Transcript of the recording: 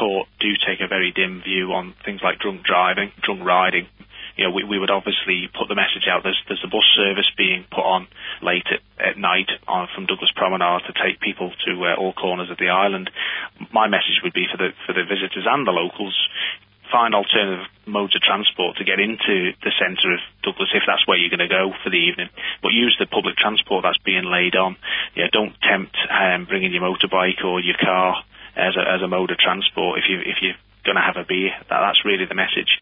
court do take a very dim view on things like drunk driving, drunk riding. We would obviously put the message out. There's a bus service being put on late at night from Douglas Promenade to take people to all corners of the island. My message would be for the visitors and the locals, find alternative modes of transport to get into the centre of Douglas if that's where you're going to go for the evening. But use the public transport that's being laid on. Don't tempt bringing your motorbike or your car as a mode of transport if you're going to have a beer. That's really the message.